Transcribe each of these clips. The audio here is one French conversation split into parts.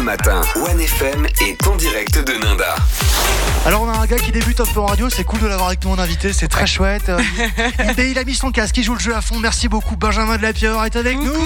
matin, 1FM est en direct de Nanda. Alors on a un gars qui débute un peu en radio, c'est cool de l'avoir avec nous en invité, c'est très chouette. Il a mis son casque, il joue le jeu à fond, merci beaucoup. Benjamin de la Pierre est avec nous.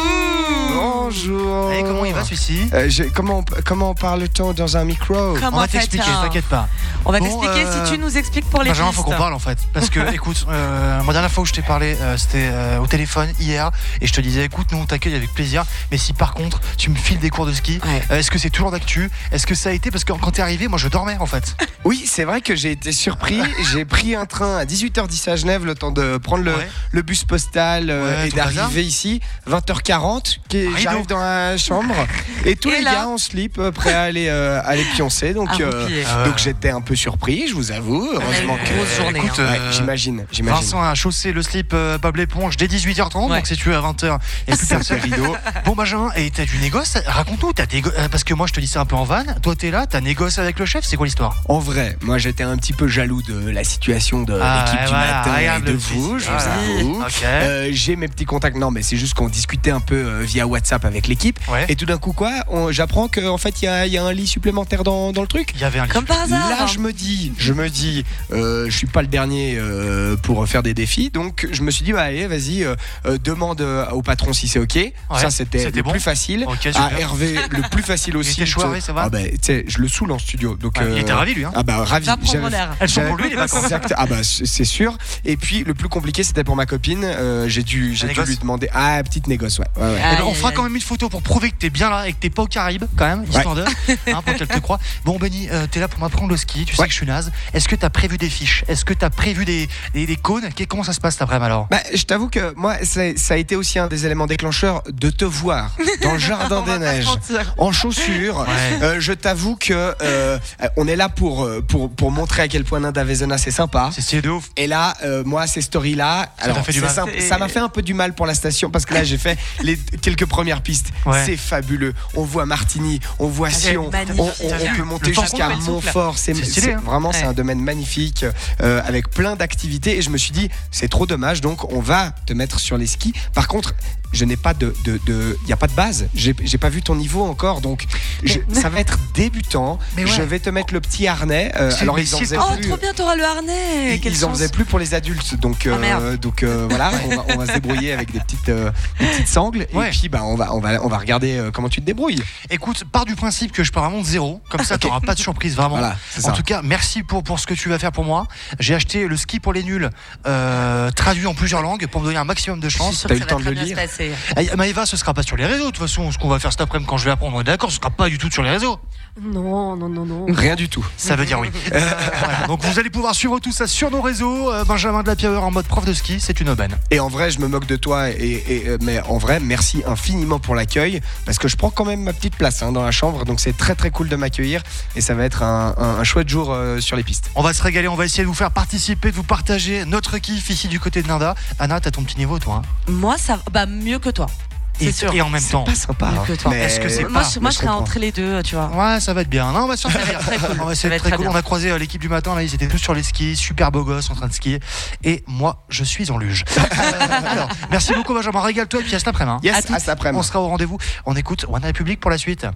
Bonjour. Et comment il va celui-ci? Comment parle-t-on dans un micro? On va t'expliquer, t'inquiète pas. On va t'expliquer si tu nous expliques pour les Benjamin, pistes. faut qu'on parle en fait. Parce que écoute, la dernière fois où je t'ai parlé, c'était au téléphone hier. Et je te disais, écoute, nous on t'accueille avec plaisir. Mais si par contre tu me files des cours de ski, est-ce que c'est toujours d'actu? Est-ce que ça a été? Parce que quand t'es arrivé, moi je dormais en fait. Oui, c'est vrai que j'ai été surpris. J'ai pris un train à 18h10 à Genève, le temps de prendre le bus postal et d'arriver ici. 20h40, j'arrive dans la chambre et tous les gars en slip, prêts à aller pioncer. Donc j'étais un peu surpris, je vous avoue. Heureusement que grosse journée. Écoute, j'imagine. Vincent a chaussé le slip Bob l'éponge dès 18h30, donc si tu es à 20h, il n'y a plus personne. Rideau. Bon Benjamin, et t'as du négoce? Raconte-nous, parce que moi je te dis ça un peu en vanne. Toi t'es là, t'as négocié avec le chef, c'est quoi l'histoire? En vrai, moi j'étais un petit peu jaloux de la situation de l'équipe du matin et de vous, je vous avoue. J'ai mes petits contacts, non mais c'est juste qu'on discutait un peu via WhatsApp avec l'équipe et tout d'un coup j'apprends qu'en fait il y a un lit supplémentaire dans le truc. Il y avait un lit. Comme par hasard. Là je me dis je suis pas le dernier pour faire des défis, donc je me suis dit allez vas-y, demande au patron si c'est ok. Ça c'était le plus facile. À Hervé le plus facile aussi. Il était chaud, ça va. Tu sais, je le saoule en studio, donc il était ravi lui. Ravi. Elles sont pour lui les vacances. Exact. C'est sûr. Et puis le plus compliqué c'était pour ma copine. J'ai dû lui demander petite négoce. On fera quand même une photo pour prouver que t'es bien là et que t'es pas aux Caraïbes quand même, histoire de pour qu'elle te croie. Bon Benny, t'es là pour m'apprendre le ski. Tu sais que je suis naze. Est-ce que t'as prévu des fiches? Est-ce que t'as prévu des cônes? Comment ça se passe cet après-midi alors? Je t'avoue que moi ça a été aussi un des éléments déclencheurs de te voir dans le jardin des neiges en chaussures. Je t'avoue que on est là pour montrer à quel point Nanda Vezena c'est sympa. C'est stylé de ouf. Et là, moi ces stories là, ça m'a fait un peu du mal pour la station parce que là j'ai fait les quelques premières pistes. C'est fabuleux. On voit Martigny, on voit Sion, on peut monter jusqu'à Montfort. C'est vraiment c'est un domaine magnifique avec plein d'activités. Et je me suis dit c'est trop dommage, donc on va te mettre sur les skis. Par contre, je n'ai pas y a pas de base. J'ai pas vu ton niveau encore, donc ça va être débutant. Je vais te mettre le petit harnais. Alors ils en faisaient plus. Trop bien, t'auras le harnais. Ils en faisaient plus pour les adultes, donc voilà, on va se débrouiller avec des petites sangles. Et puis on va regarder comment tu te débrouilles. Écoute, pars du principe que je pars vraiment de zéro, comme ça t'auras pas de surprise vraiment. Voilà, en tout cas, merci pour ce que tu vas faire pour moi. J'ai acheté le ski pour les nuls, traduit en plusieurs langues pour me donner un maximum de chance. T'as eu le temps de le lire? Maëva, ce sera pas sur les réseaux. De toute façon, ce qu'on va faire cet après-midi quand je vais apprendre, on est d'accord, ce sera pas du tout sur les réseaux. Non. Rien du tout. Ça veut dire oui. Voilà. Donc vous allez pouvoir suivre tout ça sur nos réseaux. Benjamin de la Pierre en mode prof de ski, c'est une aubaine. Et en vrai, je me moque de toi. Mais en vrai, merci infiniment pour l'accueil, parce que je prends quand même ma petite place dans la chambre. Donc c'est très très cool de m'accueillir et ça va être un chouette jour sur les pistes. On va se régaler. On va essayer de vous faire participer, de vous partager notre kiff ici du côté de Nanda. Anna, t'as ton petit niveau, toi? Moi, ça mieux que toi. Et en même temps, c'est pas sympa. Mais est-ce que c'est moi, je serais entre les deux, tu vois. Ouais, ça va être bien. Non, on va se faire très cool. Très cool. On a croisé l'équipe du matin. Là, ils étaient tous sur les skis, super beaux gosses en train de skier. Et moi, je suis en luge. Alors, merci beaucoup, Benjamin. Régale-toi et puis à cet après-midi. Yes, à cet après-midi. On sera au rendez-vous. On écoute One Republic pour la suite.